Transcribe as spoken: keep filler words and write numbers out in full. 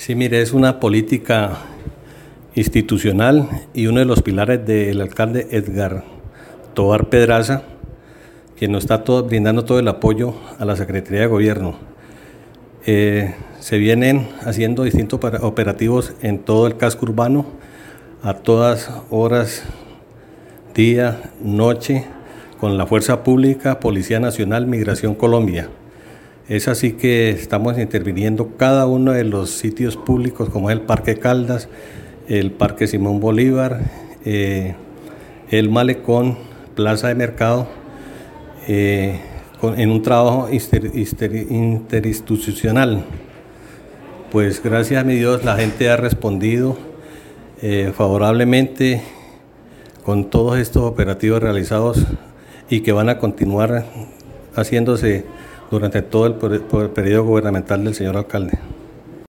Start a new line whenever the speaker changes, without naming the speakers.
Sí, mire, es una política institucional y uno de los pilares del alcalde Edgar Tovar Pedraza, que nos está todo, brindando todo el apoyo a la Secretaría de Gobierno. Eh, se vienen haciendo distintos operativos en todo el casco urbano, a todas horas, día, noche, con la Fuerza Pública, Policía Nacional, Migración Colombia. Es así que estamos interviniendo cada uno de los sitios públicos, como es el Parque Caldas, el Parque Simón Bolívar, eh, el Malecón, Plaza de Mercado, eh, con, en un trabajo inter, inter, interinstitucional. Pues gracias a mi Dios la gente ha respondido eh, favorablemente con todos estos operativos realizados y que van a continuar haciéndose durante todo el periodo gubernamental del señor alcalde.